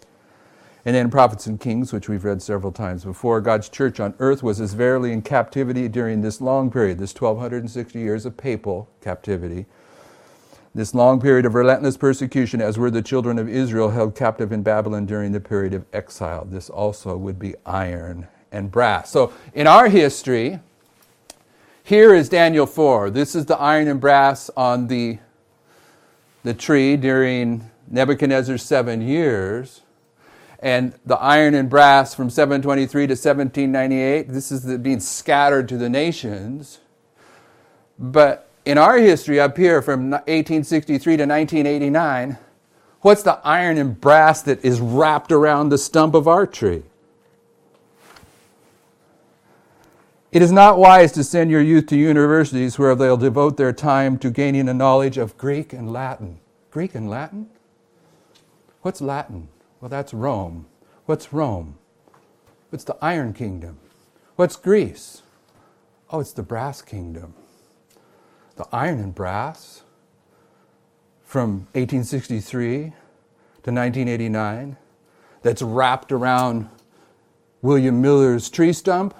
And then Prophets and Kings, which we've read several times before, God's church on earth was as verily in captivity during this long period, this twelve sixty years of papal captivity, this long period of relentless persecution, as were the children of Israel held captive in Babylon during the period of exile. This also would be iron and brass. So in our history, here is Daniel four. This is the iron and brass on the, the tree during Nebuchadnezzar's seven years. And the iron and brass from seven twenty-three to seventeen ninety-eight, this is the, being scattered to the nations. But in our history up here from eighteen sixty-three to nineteen eighty-nine, what's the iron and brass that is wrapped around the stump of our tree? It is not wise to send your youth to universities where they'll devote their time to gaining a knowledge of Greek and Latin. Greek and Latin? What's Latin? Well, that's Rome. What's Rome? It's the Iron Kingdom. What's Greece? Oh, it's the Brass Kingdom. The iron and brass from eighteen sixty-three to nineteen eighty-nine that's wrapped around William Miller's tree stump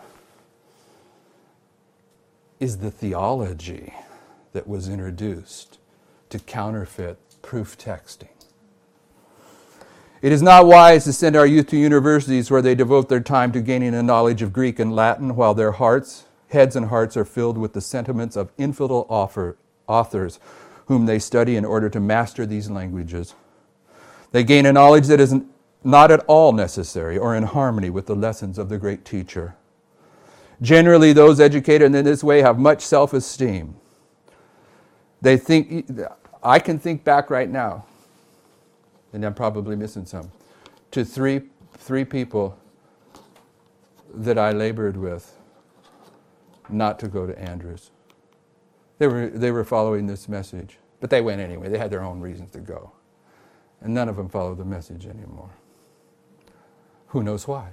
is the theology that was introduced to counterfeit proof texting. It is not wise to send our youth to universities where they devote their time to gaining a knowledge of Greek and Latin while their hearts, heads and hearts are filled with the sentiments of infidel author, authors whom they study in order to master these languages. They gain a knowledge that is not at all necessary or in harmony with the lessons of the great teacher. Generally, those educated in this way have much self-esteem. They think, I can think back right now, and I'm probably missing some, to three three people that I labored with not to go to Andrews. They were they were following this message, but they went anyway. They had their own reasons to go. And none of them follow the message anymore. Who knows why?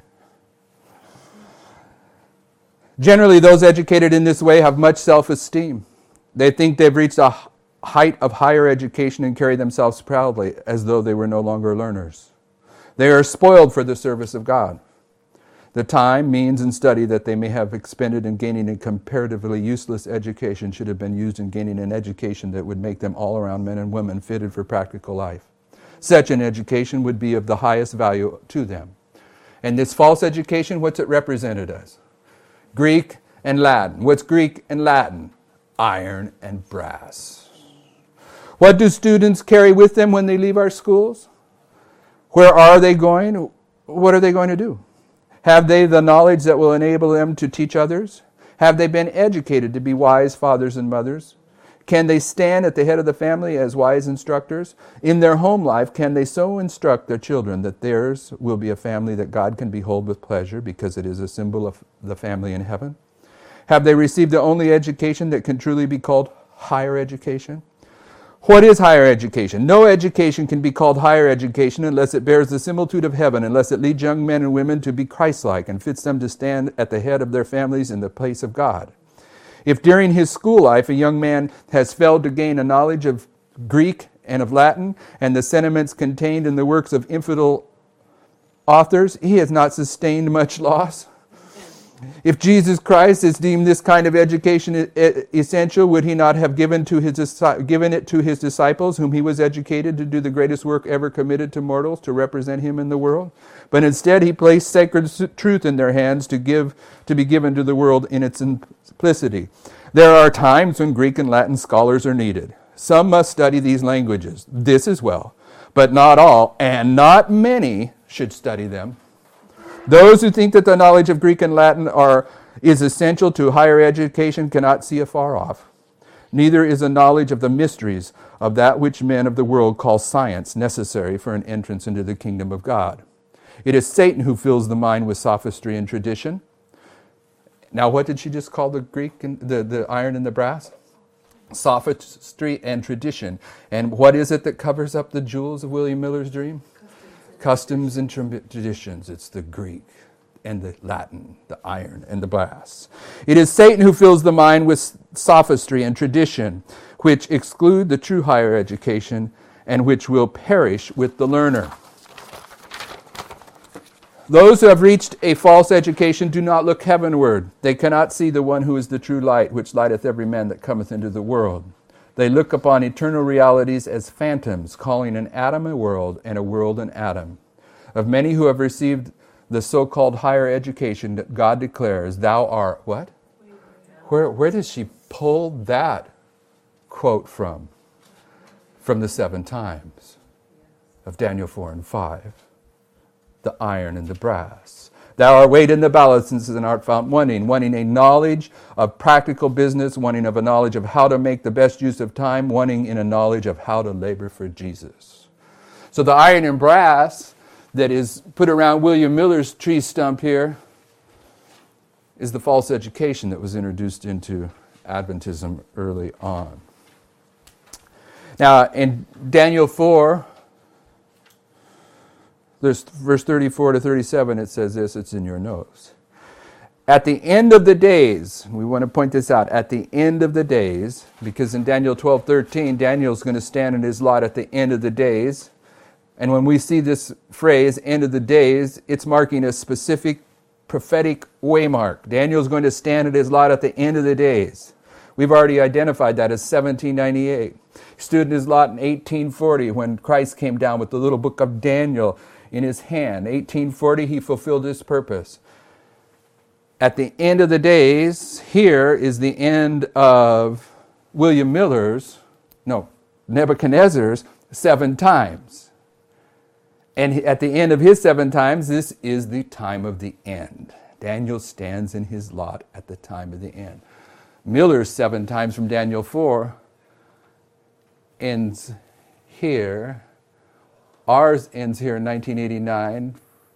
Generally, those educated in this way have much self-esteem. They think they've reached a height of higher education and carry themselves proudly as though they were no longer learners. They are spoiled for the service of God. The time, means, and study that they may have expended in gaining a comparatively useless education should have been used in gaining an education that would make them all-around men and women fitted for practical life. Such an education would be of the highest value to them. And this false education, what's it represented as? Greek and Latin. What's Greek and Latin? Iron and brass. What do students carry with them when they leave our schools? Where are they going? What are they going to do? Have they the knowledge that will enable them to teach others? Have they been educated to be wise fathers and mothers? Can they stand at the head of the family as wise instructors? In their home life, can they so instruct their children that theirs will be a family that God can behold with pleasure because it is a symbol of the family in heaven? Have they received the only education that can truly be called higher education? What is higher education? No education can be called higher education unless it bears the similitude of heaven, unless it leads young men and women to be Christ-like and fits them to stand at the head of their families in the place of God. If during his school life a young man has failed to gain a knowledge of Greek and of Latin and the sentiments contained in the works of infidel authors, he has not sustained much loss. If Jesus Christ is deemed this kind of education essential, would he not have given to his given it to his disciples, whom he was educated to do the greatest work ever committed to mortals, to represent him in the world? But instead he placed sacred truth in their hands to give to be given to the world in its simplicity. There are times when Greek and Latin scholars are needed. Some must study these languages. This as well. But not all, and not many, should study them. Those who think that the knowledge of Greek and Latin are, is essential to higher education cannot see afar off. Neither is a knowledge of the mysteries of that which men of the world call science necessary for an entrance into the kingdom of God. It is Satan who fills the mind with sophistry and tradition. Now, what did she just call the Greek and the, the iron and the brass? Sophistry and tradition. And what is it that covers up the jewels of William Miller's dream? Customs and traditions. It's the Greek and the Latin, the iron and the brass. It is Satan who fills the mind with sophistry and tradition, which exclude the true higher education and which will perish with the learner. Those who have reached a false education do not look heavenward. They cannot see the one who is the true light, which lighteth every man that cometh into the world. They look upon eternal realities as phantoms, calling an atom a world and a world an atom. Of many who have received the so-called higher education that God declares, thou art what? Where, where does she pull that quote from? From the seven times of Daniel four and five. the iron and the brass. Thou art weighed in the balances and art found wanting, wanting a knowledge of practical business, wanting of a knowledge of how to make the best use of time, wanting in a knowledge of how to labor for Jesus. So the iron and brass that is put around William Miller's tree stump here is the false education that was introduced into Adventism early on. Now, in Daniel four, there's verse thirty-four to thirty-seven, it says this, it's in your notes. At the end of the days, we want to point this out, at the end of the days, because in Daniel twelve thirteen, Daniel's going to stand in his lot at the end of the days. And when we see this phrase, end of the days, it's marking a specific prophetic waymark. Daniel's going to stand at his lot at the end of the days. We've already identified that as seventeen ninety-eight. He stood in his lot in eighteen forty when Christ came down with the little book of Daniel in his hand. eighteen forty, he fulfilled his purpose. At the end of the days, here is the end of William Miller's, no, Nebuchadnezzar's seven times. And at the end of his seven times, this is the time of the end. Daniel stands in his lot at the time of the end. Miller's seven times from Daniel four ends here. Ours ends here in nineteen eighty-nine,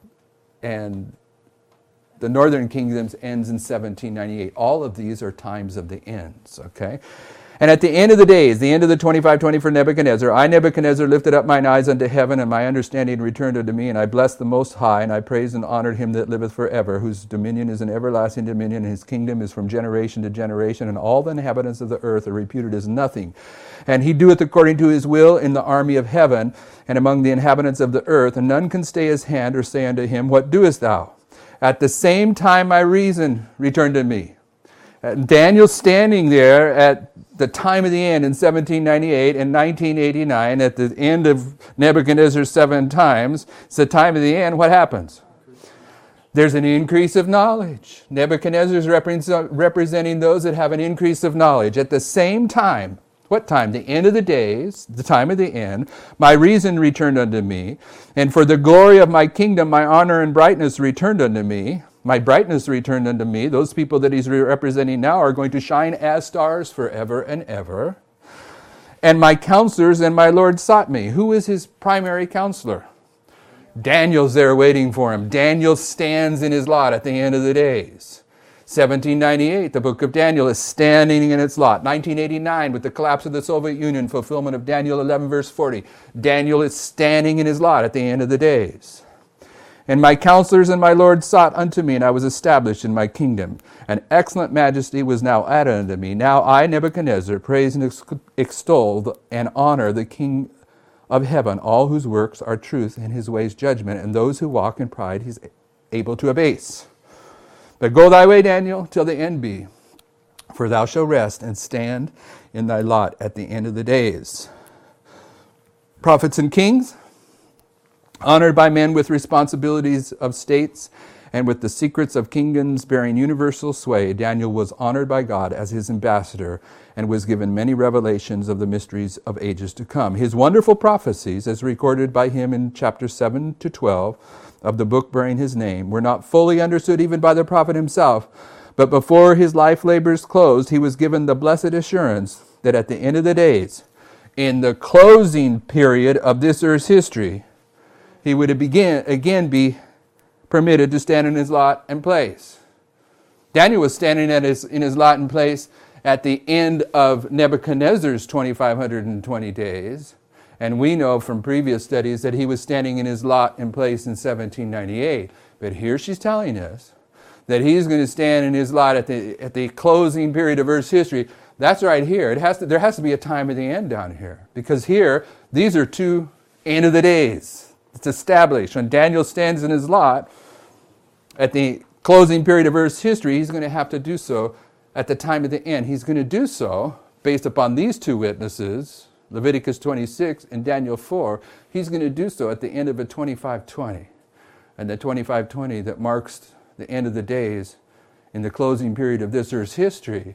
and the Northern Kingdom's ends in seventeen ninety-eight. All of these are times of the ends, okay? And at the end of the days, the end of the twenty-five twenty for Nebuchadnezzar, I, Nebuchadnezzar, lifted up mine eyes unto heaven, and my understanding returned unto me, and I blessed the Most High, and I praised and honored him that liveth forever, whose dominion is an everlasting dominion, and his kingdom is from generation to generation, and all the inhabitants of the earth are reputed as nothing. And he doeth according to his will in the army of heaven, and among the inhabitants of the earth, and none can stay his hand or say unto him, What doest thou? At the same time my reason returned to me. And Daniel standing there at the time of the end in seventeen ninety-eight and nineteen eighty-nine, at the end of Nebuchadnezzar's seven times, it's the time of the end, what happens? There's an increase of knowledge. Nebuchadnezzar's representing those that have an increase of knowledge. At the same time, what time? The end of the days, the time of the end, my reason returned unto me, and for the glory of my kingdom, my honor and brightness returned unto me. My brightness returned unto me. Those people that he's representing now are going to shine as stars forever and ever. And my counselors and my Lord sought me. Who is his primary counselor? Daniel's there waiting for him. Daniel stands in his lot at the end of the days. seventeen ninety-eight, the book of Daniel is standing in its lot. nineteen eighty-nine, with the collapse of the Soviet Union, fulfillment of Daniel eleven, verse forty. Daniel is standing in his lot at the end of the days. And my counselors and my Lord sought unto me, and I was established in my kingdom. An excellent majesty was now added unto me. Now I, Nebuchadnezzar, praise and extol and honor the King of heaven, all whose works are truth and his ways judgment, and those who walk in pride he's able to abase. But go thy way, Daniel, till the end be, for thou shalt rest and stand in thy lot at the end of the days. Prophets and kings, honored by men with responsibilities of states and with the secrets of kingdoms bearing universal sway, Daniel was honored by God as his ambassador and was given many revelations of the mysteries of ages to come. His wonderful prophecies, as recorded by him in chapter seven to twelve of the book bearing his name, were not fully understood even by the prophet himself, but before his life labors closed, he was given the blessed assurance that at the end of the days, in the closing period of this earth's history, he would begin, again be permitted to stand in his lot and place. Daniel was standing at his, in his lot and place at the end of Nebuchadnezzar's twenty-five twenty days. And we know from previous studies that he was standing in his lot and place in seventeen ninety-eight. But here she's telling us that he's going to stand in his lot at the, at the closing period of Earth's history. That's right here. It has to, there has to be a time of the end down here. Because here, these are two end of the days. It's established. When Daniel stands in his lot at the closing period of Earth's history, he's going to have to do so at the time of the end. He's going to do so based upon these two witnesses, Leviticus twenty-six and Daniel four. He's going to do so at the end of a twenty-five twenty. And the twenty-five twenty that marks the end of the days in the closing period of this Earth's history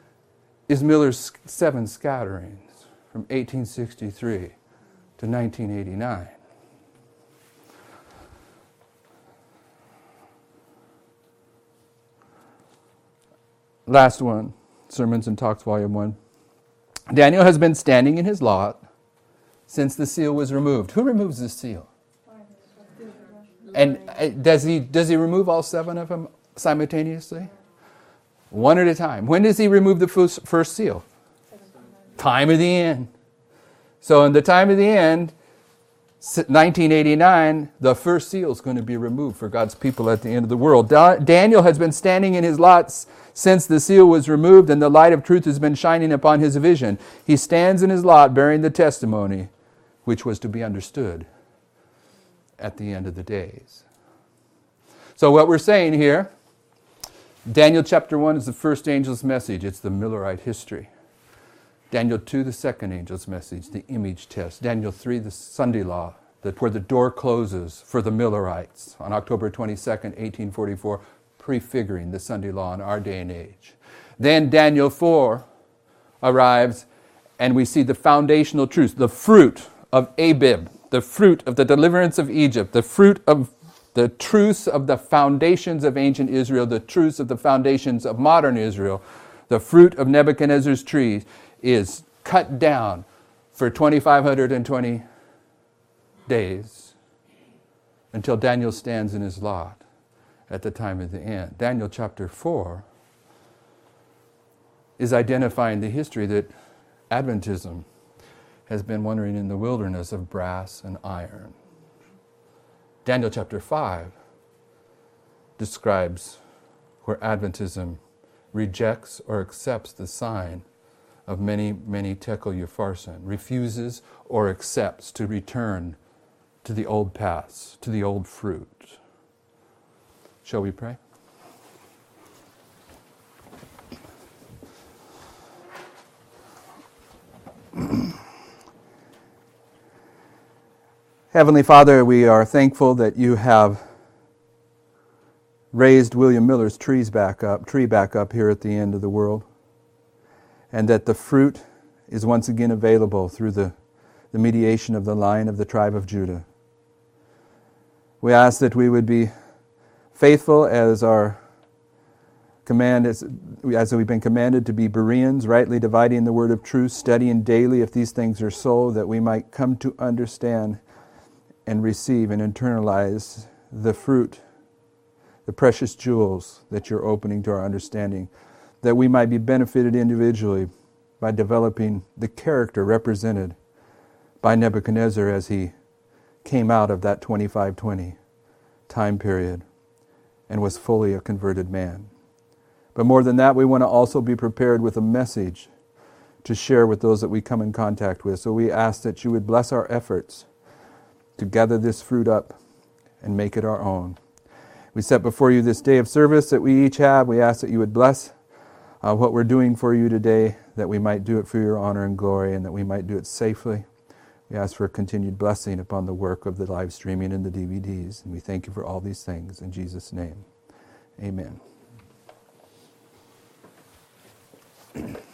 is Miller's seven scatterings from eighteen sixty-three to nineteen eighty-nine. last one, Sermons and Talks, Volume one. Daniel has been standing in his lot since the seal was removed. Who removes the seal? And uh, does he does he remove all seven of them simultaneously? One at a time. When does he remove the first, first seal? Time of the end. So in the time of the end, nineteen eighty-nine, the first seal is going to be removed for God's people at the end of the world. Da- Daniel has been standing in his lots since the seal was removed and the light of truth has been shining upon his vision. He stands in his lot bearing the testimony which was to be understood at the end of the days. So what we're saying here, Daniel chapter one is the first angel's message. It's the Millerite history. Daniel two, the second angel's message, the image test. Daniel three, the Sunday law, that where the door closes for the Millerites on October twenty-second, eighteen forty-four, prefiguring the Sunday law in our day and age. Then Daniel four arrives and we see the foundational truths, the fruit of Abib, the fruit of the deliverance of Egypt, the fruit of the truths of the foundations of ancient Israel, the truths of the foundations of modern Israel, the fruit of Nebuchadnezzar's tree is cut down for two thousand five hundred twenty days until Daniel stands in his lot at the time of the end. Daniel chapter four is identifying the history that Adventism has been wandering in the wilderness of brass and iron. Daniel chapter five describes where Adventism rejects or accepts the sign of many, many tekel upharsin, refuses or accepts to return to the old paths, to the old fruit. Shall we pray? Heavenly Father, we are thankful that you have raised William Miller's trees back up, tree back up here at the end of the world, and that the fruit is once again available through the, the mediation of the Lion of the tribe of Judah. We ask that we would be faithful as our command, as, as we've been commanded to be Bereans, rightly dividing the word of truth, studying daily if these things are so, that we might come to understand and receive and internalize the fruit, the precious jewels that you're opening to our understanding, that we might be benefited individually by developing the character represented by Nebuchadnezzar as he came out of that twenty-five twenty time period and was fully a converted man. But more than that, we want to also be prepared with a message to share with those that we come in contact with. So we ask that you would bless our efforts to gather this fruit up and make it our own. We set before you this day of service that we each have. We ask that you would bless uh, what we're doing for you today, that we might do it for your honor and glory, and that we might do it safely. We ask for a continued blessing upon the work of the live streaming and the D V Ds. And we thank you for all these things. In Jesus' name, amen.